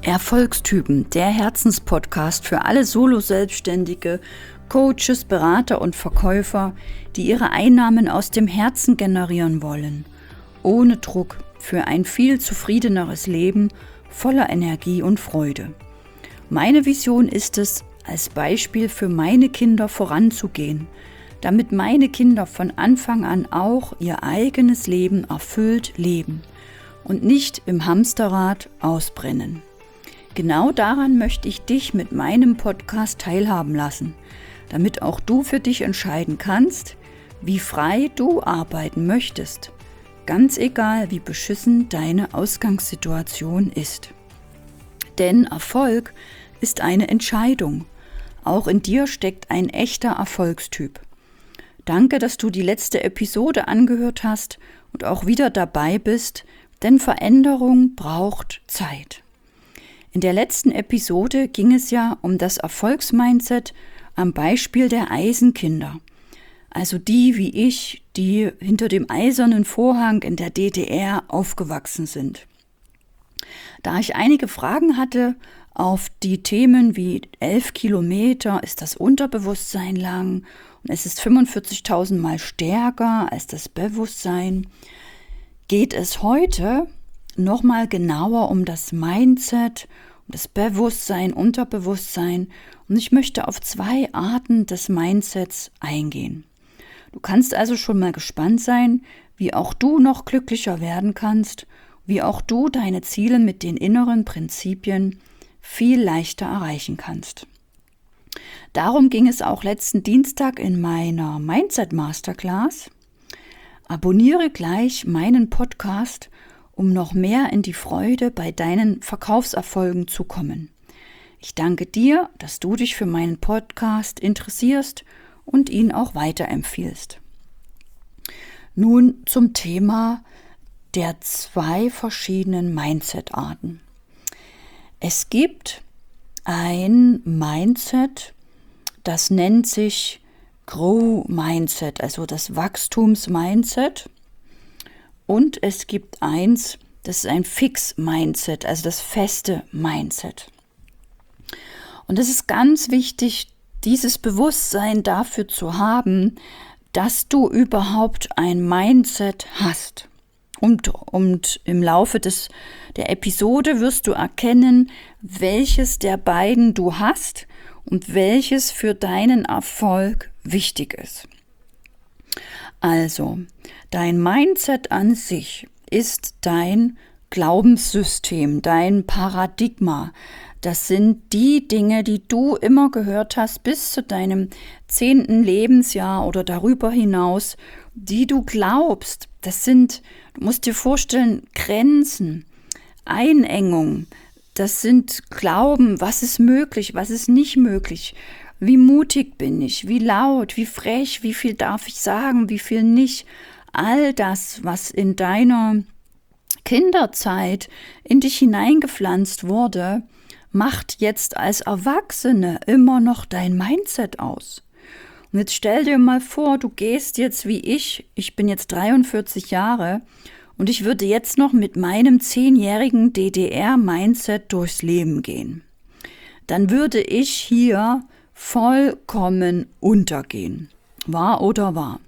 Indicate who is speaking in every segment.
Speaker 1: Erfolgstypen, der Herzenspodcast für alle Solo-Selbstständige, Coaches, Berater und Verkäufer, die ihre Einnahmen aus dem Herzen generieren wollen. Ohne Druck, für ein viel zufriedeneres Leben, voller Energie und Freude. Meine Vision ist es, als Beispiel für meine Kinder voranzugehen, damit meine Kinder von Anfang an auch ihr eigenes Leben erfüllt leben und nicht im Hamsterrad ausbrennen. Genau daran möchte ich dich mit meinem Podcast teilhaben lassen, damit auch du für dich entscheiden kannst, wie frei du arbeiten möchtest, ganz egal wie beschissen deine Ausgangssituation ist. Denn Erfolg ist eine Entscheidung. Auch in dir steckt ein echter Erfolgstyp. Danke, dass du die letzte Episode angehört hast und auch wieder dabei bist, denn Veränderung braucht Zeit. In der letzten Episode ging es ja um das Erfolgsmindset am Beispiel der Eisenkinder. Also die wie ich, die hinter dem eisernen Vorhang in der DDR aufgewachsen sind. Da ich einige Fragen hatte auf die Themen wie 11 Kilometer, ist das Unterbewusstsein lang und es ist 45.000 Mal stärker als das Bewusstsein, geht es heute nochmal genauer um das Mindset, um das Bewusstsein, Unterbewusstsein und ich möchte auf 2 Arten des Mindsets eingehen. Du kannst also schon mal gespannt sein, wie auch du noch glücklicher werden kannst, wie auch du deine Ziele mit den inneren Prinzipien viel leichter erreichen kannst. Darum ging es auch letzten Dienstag in meiner Mindset Masterclass. Abonniere gleich meinen Podcast, um noch mehr in die Freude bei deinen Verkaufserfolgen zu kommen. Ich danke dir, dass du dich für meinen Podcast interessierst und ihn auch weiterempfiehlst. Nun zum Thema der 2 verschiedenen Mindset-Arten. Es gibt ein Mindset, das nennt sich Grow Mindset, also das Wachstums-Mindset. Und es gibt eins, das ist ein Fix-Mindset, also das feste Mindset. Und es ist ganz wichtig, dieses Bewusstsein dafür zu haben, dass du überhaupt ein Mindset hast. Und im Laufe der Episode wirst du erkennen, welches der beiden du hast und welches für deinen Erfolg wichtig ist. Also, dein Mindset an sich ist dein Glaubenssystem, dein Paradigma. Das sind die Dinge, die du immer gehört hast bis zu deinem 10. Lebensjahr oder darüber hinaus, die du glaubst. Das sind, du musst dir vorstellen, Grenzen, Einengung. Das sind Glauben, was ist möglich, was ist nicht möglich. Wie mutig bin ich, wie laut, wie frech, wie viel darf ich sagen, wie viel nicht. All das, was in deiner Kinderzeit in dich hineingepflanzt wurde, macht jetzt als Erwachsene immer noch dein Mindset aus. Und jetzt stell dir mal vor, du gehst jetzt wie ich bin jetzt 43 Jahre und ich würde jetzt noch mit meinem 10-jährigen DDR-Mindset durchs Leben gehen. Dann würde ich hier vollkommen untergehen. Wahr oder wahr?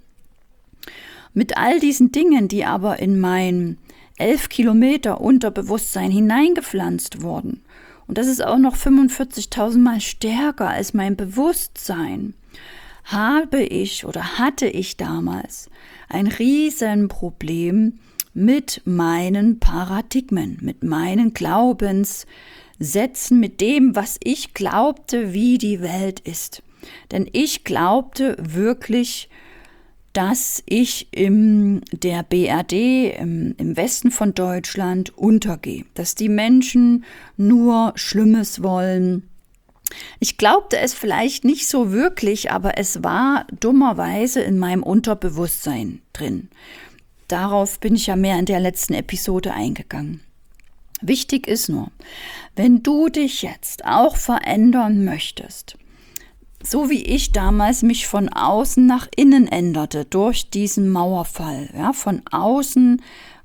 Speaker 1: Mit all diesen Dingen, die aber in mein 11 Kilometer Unterbewusstsein hineingepflanzt wurden, und das ist auch noch 45.000 Mal stärker als mein Bewusstsein, hatte ich damals ein Riesenproblem mit meinen Paradigmen, mit meinen Glaubenssätzen, mit dem, was ich glaubte, wie die Welt ist. Denn ich glaubte wirklich, dass ich der BRD, im Westen von Deutschland untergehe, dass die Menschen nur Schlimmes wollen. Ich glaubte es vielleicht nicht so wirklich, aber es war dummerweise in meinem Unterbewusstsein drin. Darauf bin ich ja mehr in der letzten Episode eingegangen. Wichtig ist nur, wenn du dich jetzt auch verändern möchtest, so wie ich damals mich von außen nach innen änderte durch diesen Mauerfall. Ja, von außen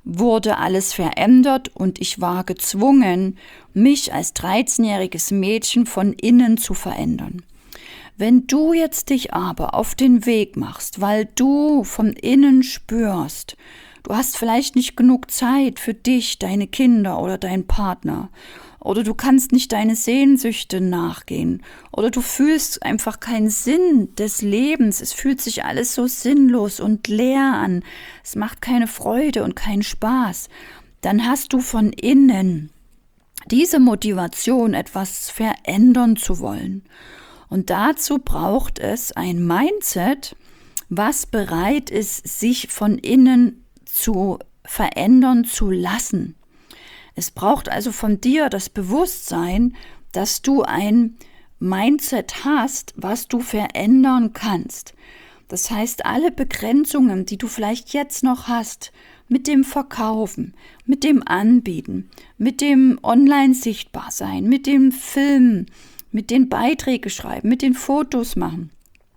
Speaker 1: wurde alles verändert und ich war gezwungen, mich als 13-jähriges Mädchen von innen zu verändern. Wenn du jetzt dich aber auf den Weg machst, weil du von innen spürst, du hast vielleicht nicht genug Zeit für dich, deine Kinder oder deinen Partner, oder du kannst nicht deine Sehnsüchte nachgehen, oder du fühlst einfach keinen Sinn des Lebens, es fühlt sich alles so sinnlos und leer an, es macht keine Freude und keinen Spaß, dann hast du von innen diese Motivation, etwas verändern zu wollen. Und dazu braucht es ein Mindset, was bereit ist, sich von innen zu verändern zu lassen. Es braucht also von dir das Bewusstsein, dass du ein Mindset hast, was du verändern kannst. Das heißt, alle Begrenzungen, die du vielleicht jetzt noch hast, mit dem Verkaufen, mit dem Anbieten, mit dem Online-Sichtbarsein, mit dem Filmen, mit den Beiträge schreiben, mit den Fotos machen.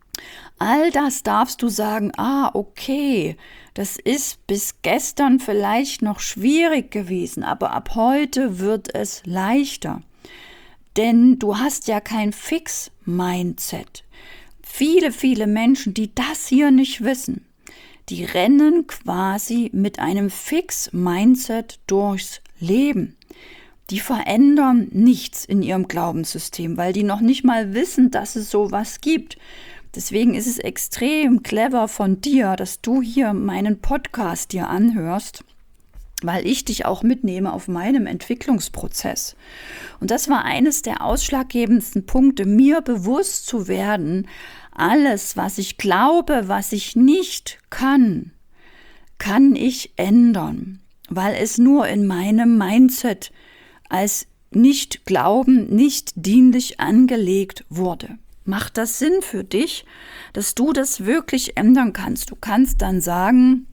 Speaker 1: All das darfst du sagen, okay, das ist bis gestern vielleicht noch schwierig gewesen, aber ab heute wird es leichter. Denn du hast ja kein Fix-Mindset. Viele Menschen, die das hier nicht wissen, die rennen quasi mit einem Fix-Mindset durchs Leben. Die verändern nichts in ihrem Glaubenssystem, weil die noch nicht mal wissen, dass es sowas gibt. Deswegen ist es extrem clever von dir, dass du hier meinen Podcast dir anhörst, weil ich dich auch mitnehme auf meinem Entwicklungsprozess. Und das war eines der ausschlaggebendsten Punkte, mir bewusst zu werden, alles, was ich glaube, was ich nicht kann, kann ich ändern, weil es nur in meinem Mindset als Nicht-Glauben, nicht dienlich angelegt wurde. Macht das Sinn für dich, dass du das wirklich ändern kannst? Du kannst dann sagen,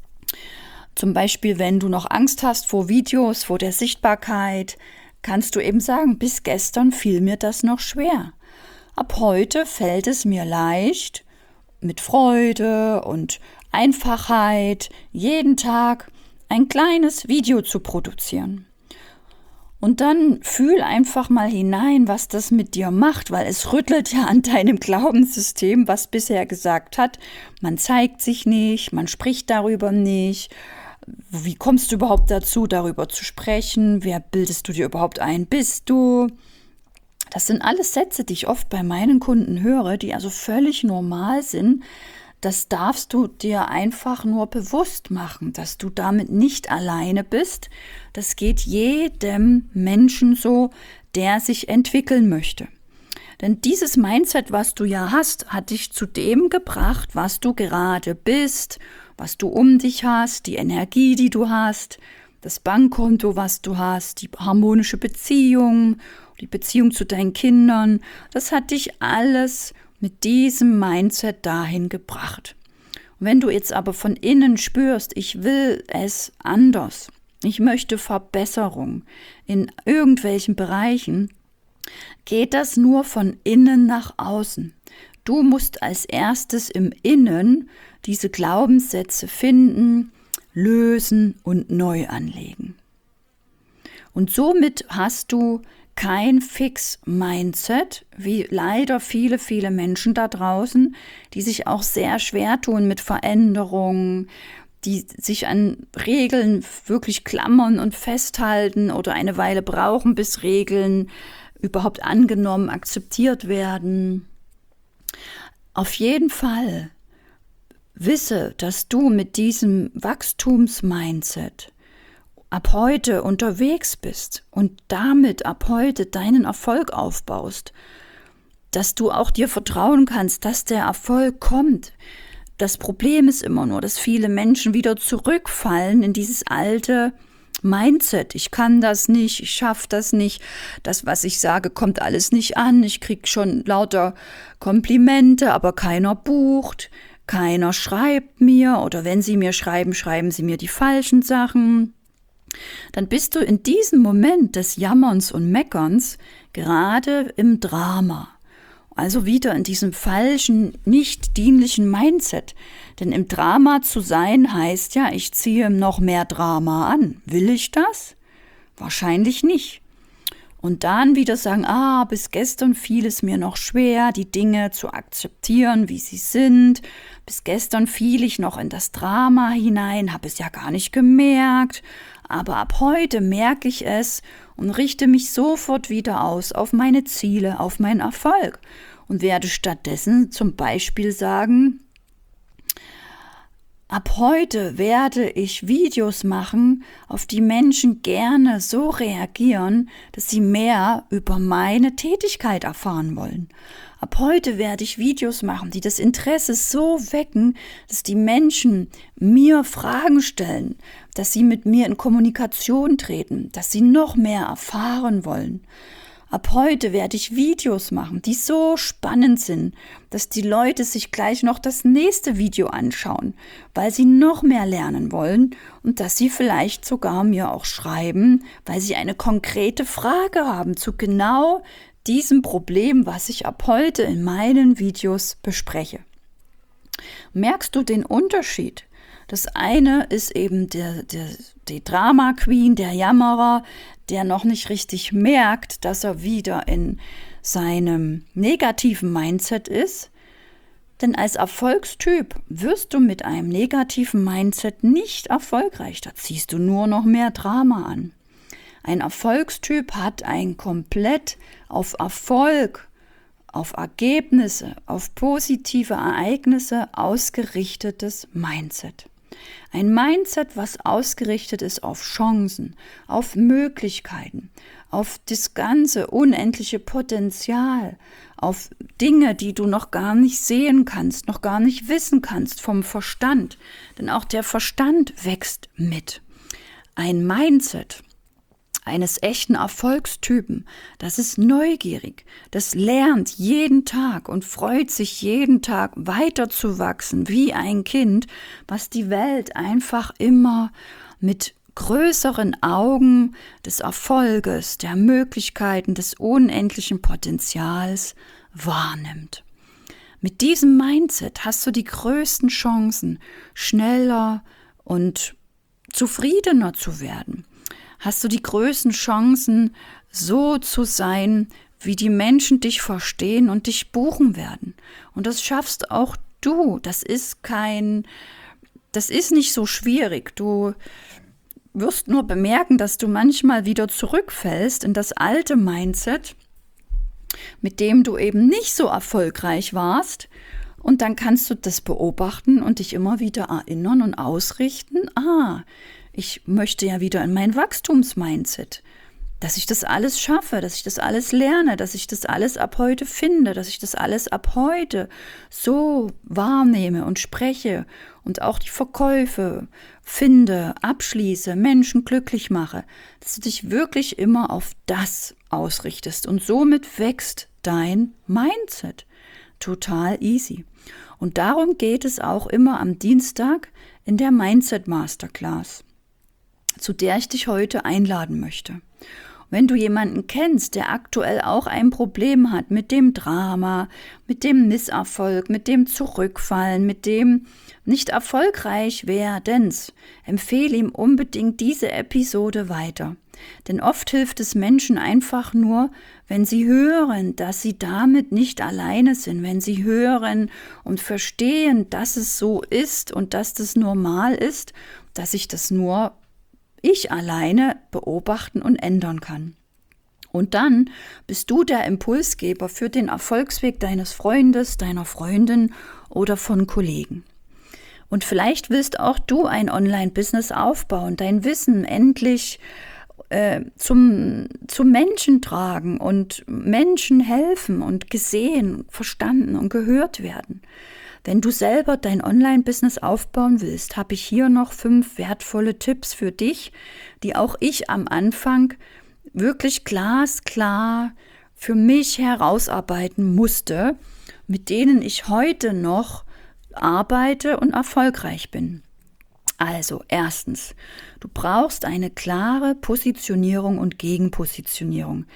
Speaker 1: zum Beispiel, wenn du noch Angst hast vor Videos, vor der Sichtbarkeit, kannst du eben sagen, bis gestern fiel mir das noch schwer. Ab heute fällt es mir leicht, mit Freude und Einfachheit jeden Tag ein kleines Video zu produzieren. Und dann fühl einfach mal hinein, was das mit dir macht, weil es rüttelt ja an deinem Glaubenssystem, was bisher gesagt hat, man zeigt sich nicht, man spricht darüber nicht. Wie kommst du überhaupt dazu, darüber zu sprechen? Wer bildest du dir überhaupt ein? Bist du? Das sind alles Sätze, die ich oft bei meinen Kunden höre, die also völlig normal sind. Das darfst du dir einfach nur bewusst machen, dass du damit nicht alleine bist. Das geht jedem Menschen so, der sich entwickeln möchte. Denn dieses Mindset, was du ja hast, hat dich zu dem gebracht, was du gerade bist, was du um dich hast, die Energie, die du hast, das Bankkonto, was du hast, die harmonische Beziehung, die Beziehung zu deinen Kindern. Das hat dich alles mit diesem Mindset dahin gebracht. Und wenn du jetzt aber von innen spürst, ich will es anders, ich möchte Verbesserung in irgendwelchen Bereichen, geht das nur von innen nach außen. Du musst als erstes im Innen diese Glaubenssätze finden, lösen und neu anlegen. Und somit hast du kein Fix-Mindset, wie leider viele Menschen da draußen, die sich auch sehr schwer tun mit Veränderungen, die sich an Regeln wirklich klammern und festhalten oder eine Weile brauchen, bis Regeln überhaupt angenommen, akzeptiert werden. Auf jeden Fall wisse, dass du mit diesem Wachstums-Mindset ab heute unterwegs bist und damit ab heute deinen Erfolg aufbaust, dass du auch dir vertrauen kannst, dass der Erfolg kommt. Das Problem ist immer nur, dass viele Menschen wieder zurückfallen in dieses alte Mindset. Ich kann das nicht, ich schaffe das nicht, das, was ich sage, kommt alles nicht an, ich kriege schon lauter Komplimente, aber keiner bucht, keiner schreibt mir oder wenn sie mir schreiben, schreiben sie mir die falschen Sachen. Dann bist du in diesem Moment des Jammerns und Meckerns gerade im Drama. Also wieder in diesem falschen, nicht dienlichen Mindset. Denn im Drama zu sein heißt ja, ich ziehe noch mehr Drama an. Will ich das? Wahrscheinlich nicht. Und dann wieder sagen, bis gestern fiel es mir noch schwer, die Dinge zu akzeptieren, wie sie sind. Bis gestern fiel ich noch in das Drama hinein, habe es ja gar nicht gemerkt. Aber ab heute merke ich es und richte mich sofort wieder aus auf meine Ziele, auf meinen Erfolg. Und werde stattdessen zum Beispiel sagen, ab heute werde ich Videos machen, auf die Menschen gerne so reagieren, dass sie mehr über meine Tätigkeit erfahren wollen. Ab heute werde ich Videos machen, die das Interesse so wecken, dass die Menschen mir Fragen stellen, dass sie mit mir in Kommunikation treten, dass sie noch mehr erfahren wollen. Ab heute werde ich Videos machen, die so spannend sind, dass die Leute sich gleich noch das nächste Video anschauen, weil sie noch mehr lernen wollen und dass sie vielleicht sogar mir auch schreiben, weil sie eine konkrete Frage haben zu genau diesem Problem, was ich ab heute in meinen Videos bespreche. Merkst du den Unterschied? Das eine ist eben die Drama Queen, der Jammerer, der noch nicht richtig merkt, dass er wieder in seinem negativen Mindset ist. Denn als Erfolgstyp wirst du mit einem negativen Mindset nicht erfolgreich. Da ziehst du nur noch mehr Drama an. Ein Erfolgstyp hat ein komplett auf Erfolg, auf Ergebnisse, auf positive Ereignisse ausgerichtetes Mindset. Ein Mindset, was ausgerichtet ist auf Chancen, auf Möglichkeiten, auf das ganze unendliche Potenzial, auf Dinge, die du noch gar nicht sehen kannst, noch gar nicht wissen kannst vom Verstand. Denn auch der Verstand wächst mit. Ein Mindset eines echten Erfolgstypen, das ist neugierig, das lernt jeden Tag und freut sich jeden Tag weiterzuwachsen wie ein Kind, was die Welt einfach immer mit größeren Augen des Erfolges, der Möglichkeiten, des unendlichen Potenzials wahrnimmt. Mit diesem Mindset hast du die größten Chancen, schneller und zufriedener zu werden. Hast du die größten Chancen, so zu sein, wie die Menschen dich verstehen und dich buchen werden. Und das schaffst auch du. Das ist nicht so schwierig. Du wirst nur bemerken, dass du manchmal wieder zurückfällst in das alte Mindset, mit dem du eben nicht so erfolgreich warst. Und dann kannst du das beobachten und dich immer wieder erinnern und ausrichten. Ich möchte ja wieder in mein Wachstumsmindset, dass ich das alles schaffe, dass ich das alles lerne, dass ich das alles ab heute finde, dass ich das alles ab heute so wahrnehme und spreche und auch die Verkäufe finde, abschließe, Menschen glücklich mache, dass du dich wirklich immer auf das ausrichtest und somit wächst dein Mindset. Total easy. Und darum geht es auch immer am Dienstag in der Mindset Masterclass, zu der ich dich heute einladen möchte. Wenn du jemanden kennst, der aktuell auch ein Problem hat mit dem Drama, mit dem Misserfolg, mit dem Zurückfallen, mit dem nicht erfolgreich werdens, empfehle ihm unbedingt diese Episode weiter. Denn oft hilft es Menschen einfach nur, wenn sie hören, dass sie damit nicht alleine sind, wenn sie hören und verstehen, dass es so ist und dass das normal ist, dass ich das nur ich alleine beobachten und ändern kann. Und dann bist du der Impulsgeber für den Erfolgsweg deines Freundes, deiner Freundin oder von Kollegen. Und vielleicht willst auch du ein Online-Business aufbauen, dein Wissen endlich zum Menschen tragen und Menschen helfen und gesehen, verstanden und gehört werden. Wenn du selber dein Online-Business aufbauen willst, habe ich hier noch 5 wertvolle Tipps für dich, die auch ich am Anfang wirklich glasklar für mich herausarbeiten musste, mit denen ich heute noch arbeite und erfolgreich bin. Also, erstens, du brauchst eine klare Positionierung und Gegenpositionierung.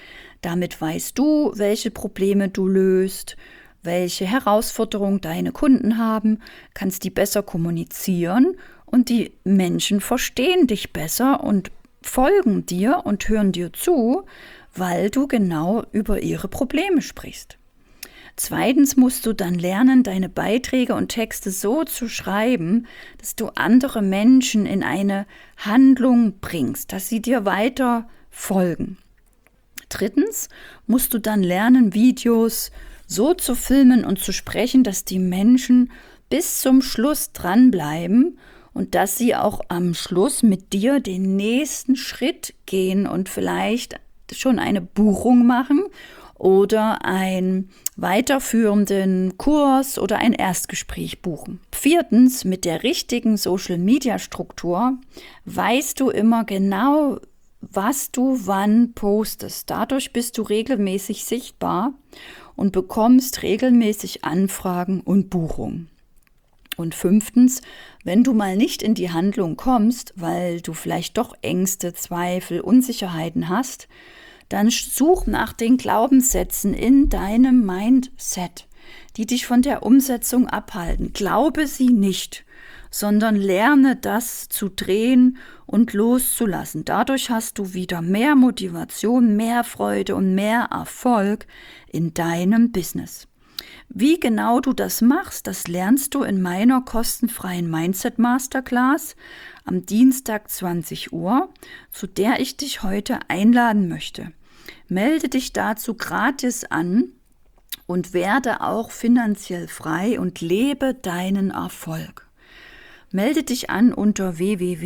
Speaker 1: Damit weißt du, welche Probleme du löst, welche Herausforderungen deine Kunden haben, kannst die besser kommunizieren und die Menschen verstehen dich besser und folgen dir und hören dir zu, weil du genau über ihre Probleme sprichst. Zweitens musst du dann lernen, deine Beiträge und Texte so zu schreiben, dass du andere Menschen in eine Handlung bringst, dass sie dir weiter folgen. Drittens musst du dann lernen, Videos so zu filmen und zu sprechen, dass die Menschen bis zum Schluss dranbleiben und dass sie auch am Schluss mit dir den nächsten Schritt gehen und vielleicht schon eine Buchung machen oder einen weiterführenden Kurs oder ein Erstgespräch buchen. Viertens, mit der richtigen Social-Media-Struktur weißt du immer genau, was du wann postest. Dadurch bist du regelmäßig sichtbar und bekommst regelmäßig Anfragen und Buchungen. Und fünftens, wenn du mal nicht in die Handlung kommst, weil du vielleicht doch Ängste, Zweifel, Unsicherheiten hast, dann such nach den Glaubenssätzen in deinem Mindset, die dich von der Umsetzung abhalten. Glaube sie nicht, sondern lerne das zu drehen und loszulassen. Dadurch hast du wieder mehr Motivation, mehr Freude und mehr Erfolg in deinem Business. Wie genau du das machst, das lernst du in meiner kostenfreien Mindset Masterclass am Dienstag 20 Uhr, zu der ich dich heute einladen möchte. Melde dich dazu gratis an und werde auch finanziell frei und lebe deinen Erfolg. Melde dich an unter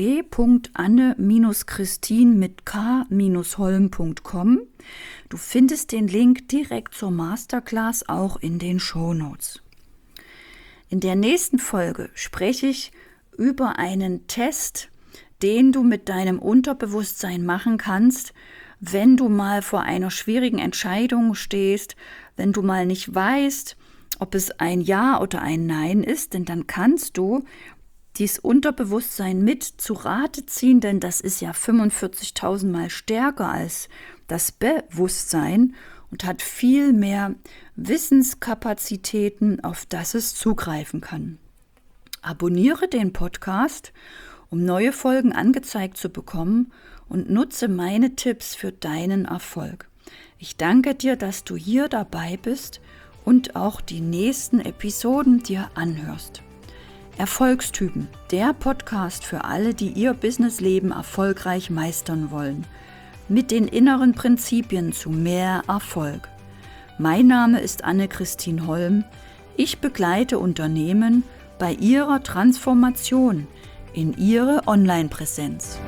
Speaker 1: www.anne-christin-holm.com. Du findest den Link direkt zur Masterclass auch in den Shownotes. In der nächsten Folge spreche ich über einen Test, den du mit deinem Unterbewusstsein machen kannst, wenn du mal vor einer schwierigen Entscheidung stehst, wenn du mal nicht weißt, ob es ein Ja oder ein Nein ist, denn dann kannst du dieses Unterbewusstsein mit zu Rate ziehen, denn das ist ja 45.000 Mal stärker als das Bewusstsein und hat viel mehr Wissenskapazitäten, auf das es zugreifen kann. Abonniere den Podcast, um neue Folgen angezeigt zu bekommen und nutze meine Tipps für deinen Erfolg. Ich danke dir, dass du hier dabei bist und auch die nächsten Episoden dir anhörst. Erfolgstypen, der Podcast für alle, die ihr Businessleben erfolgreich meistern wollen. Mit den inneren Prinzipien zu mehr Erfolg. Mein Name ist Anne-Christin Holm. Ich begleite Unternehmen bei ihrer Transformation in ihre Online-Präsenz.